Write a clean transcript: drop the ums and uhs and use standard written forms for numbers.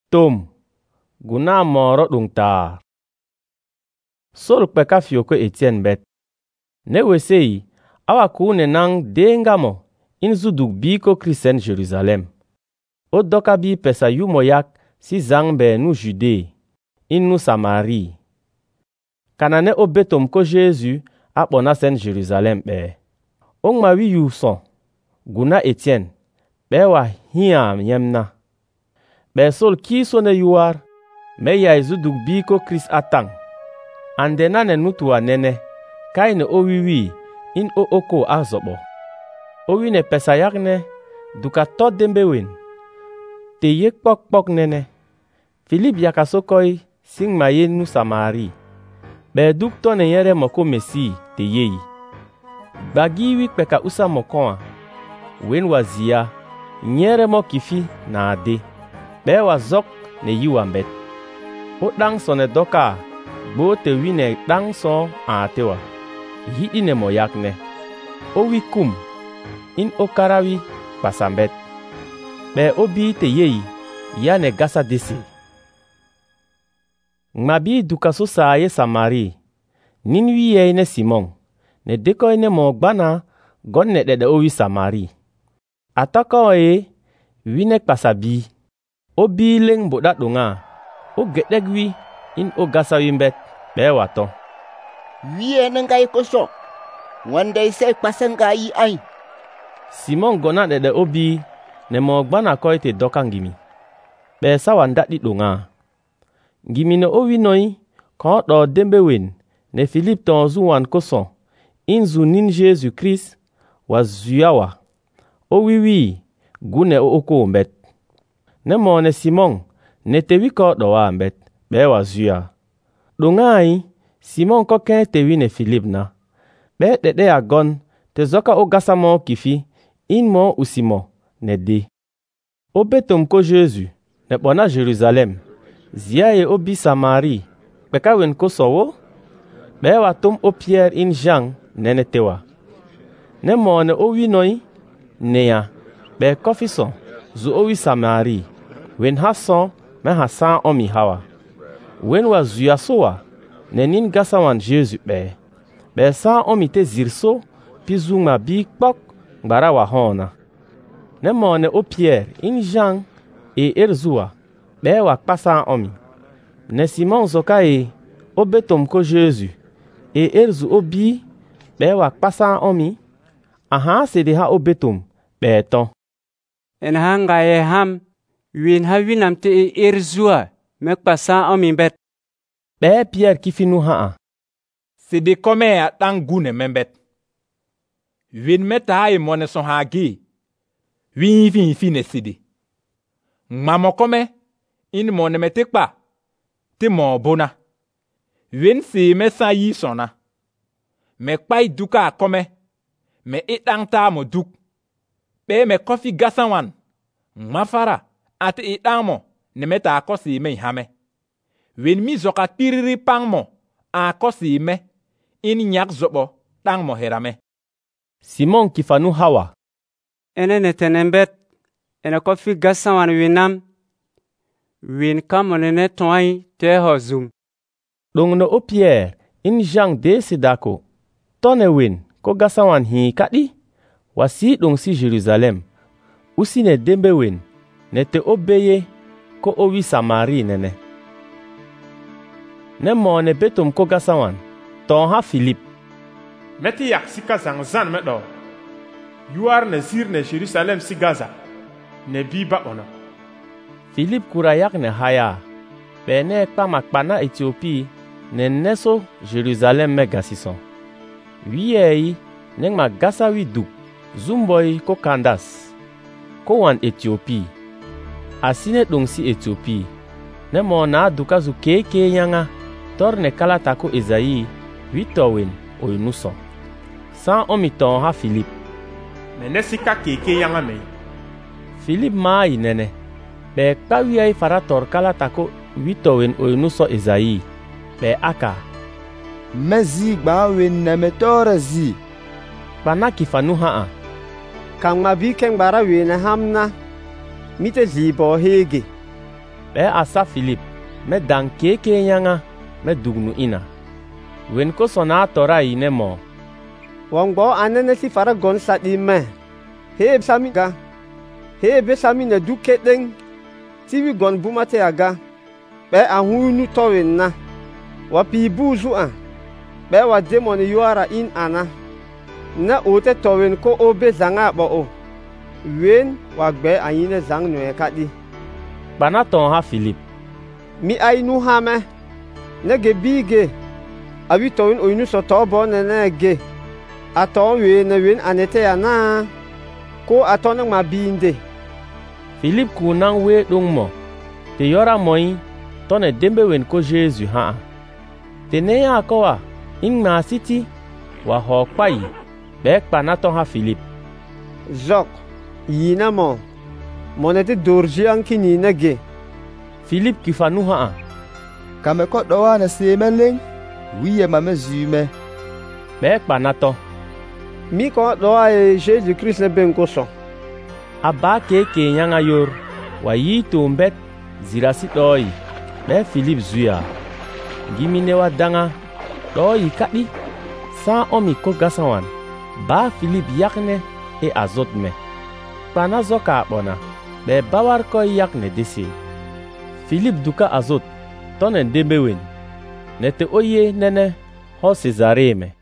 Tom, guna moro dung tar. Sol peka fioko Etienne bet. Ne wesei, awa kune nang dengamo in zuduk biko Christen Jerusalem. O doka bi pesa yu moyak si zangbe nu Jude, in nu Samari. Kanane o betom ko Jésus apona sen Jerusalem be. Ong ma wi yu son, guna Etienne, be wa hiam yemna. Be sol ki sone yuar, me ya zuduk biko Chris atang. Andena ne nutua nene, kai ne o wiwi in o oko azobo. O wi ne pesa yakne, duka to dembe wen. Te yek pok nene. Philip yakasokoi sing maye nu Samari. Be duk to ne yere moko mesi te yeyi. Bagi wik peka usa mokoa. Wen wazia, nyere mo kifi na ade. Be wazok ne yiwambet. O dang sone doka, bo te wine dang son atewa. Hidi ne moyakne. O wikum, in o karawi pasambet. Be obi te yeyi, ya ne gasa desi. Ngmabi dukaso saaye Samari. Nin wiye ne Simon. Ne deko ne mo gbana, gon ne dede owi Samari. Ataka oye, winek pasabi. Obi leng bodat donga. O gedegwi, in o gasa wimbet, be wato. Wiye nengai koso. Wandai se pasangai ai. Simon gona dede obi, ne mo gbana koi te doka ngimi. Be sawa ndadi donga. Ngimi ne owi noi, kon do dembe wen, ne Philip ton zuwan koson, in zu nin Jésus Christ, wa zuyawa. Owiwi, gune o oko mbet. Ne mo ne Simon, ne te wiko do wa mbet, be wa zuya. Dongai, Simon ko ken te wi ne Philip na. Be dede agon, te zoka o gasa mo kifi, in mo usimo, ne de. O betom ko Jésus, ne bona Jerusalem. Zia ye obi Samari, beka wen ko sowo? Be wa tom o Pierre in Jean, nene tewa. Ne mo ne owi noi, neya, be kofi son, zu owi Samari. Wen ha son, me ha san omi hawa. Wen wa zuya sowa, ne nin gasa wan Jésus be. Be san omi te zirso, pi zuma bi kpok, gbara wa hona. Ne mo ne o Pierre in Jean, e erzua. Be wa kpasa omi. Ne Simon zoka e, o betom ko Jésus. E erzu obi, be wa kpasa omi. Aha se de ha o betom, be ton. En hanga e ham, win ha winam te e erzua, me kpasa omi bet. Be Pierre kifinu haa. Se de kome a tang gune membet. Win meta ha e mone son hagi. Win fine sidi. Mamo kome, in mone metekpa. Te mo bona. Win se me sa yi sona. Me kpai duka kome. Me itang ta mo duk. Be me kofi gasawan. Mafara. Ate itang mo. Ne meta akosi me hame. Win mi zoka piriri pang mo. Akosi me. In nyak zobo. Tang mo herame. Simon kifanu hawa. Ene netenembet. Ene kofi gasawan winam. Win kamonene toai te hozum. Dong no o Pierre, in Jean de sedako. Tone win, ko gasawan hi kadi. Wasi dong si Jerusalem. Usi ne dembe win, ne te obeye, ko owi Samari nene. Ne mo ne betom ko gasawan, ton ha Philip. Meti yak sika zan me do. Yuar ne zir ne Jerusalem si Gaza. Ne bi ba ona. Philip kurayak ne haya. Be ne kpa makpana Ethiopie, ne neso Jerusalem me gasison. Wiyei, ne ma gasa wi duk. Zumboy ko kandas. Ko wan Ethiopie. Asine dong si Ethiopie. Ne mo na dukazu keke yanga. Tor ne kalata ko Ezaïe, witowen o yunuson. San omiton ha Philip. Ne sika keke yanga me. Philip mai nene. Be kawiyai farator kalata ko witowen o yunuso Ezaïe. Be aka. Mezi gba wen na metore zi. Bana kifanu haa. Kang mabi keng bara wen hamna. Mite zi bo hege. ɓe asa Filip me dan keke nyanga me dugnu ina. Wen ko sona tora ine mo. Wangbo anene si fara gon sadi me. He sami ga. He be sami ne du kedeng. Tiwi gon bumate aga. Be ahunu towen na. Wa pi buzu an. Be wa demon yuara in ana. Na ote towen ko obe zanga bo o. Wen wa gbe ayine zang no ekadi. Bana ton ha Filip. Mi ay nu ha me. Nege bige. Abi towen oyinu so tobo nege. Aton we ne wen anete ya na. Ko aton ma binde. Filip ku nang we dong mo. Te yora moi tone dembe wen ko Jésus ha. Te ne ya ko wa in ma siti wa ho pai. Bek panaton ha Filip. Zok yina mo. Monete dorji anki ni nege. Filip ki fanu ha. Kame ko doa na semeleng. Wiye mame zume. Bek panaton. Mi ko doa e Jésus Christ ne ben koso. Aba keke nyanga yor. Wa yi to mbet zirasi doi. Be Filip zuya. Gimine wa danga. Doi kadi. Sa omi ko gasawan. Ba Filip yakne e azot me. Pana zoka bona. Be bawar ko yakne desi. Filip duka azot. Tonen dembewen. Nete oye nene ho Cesare me.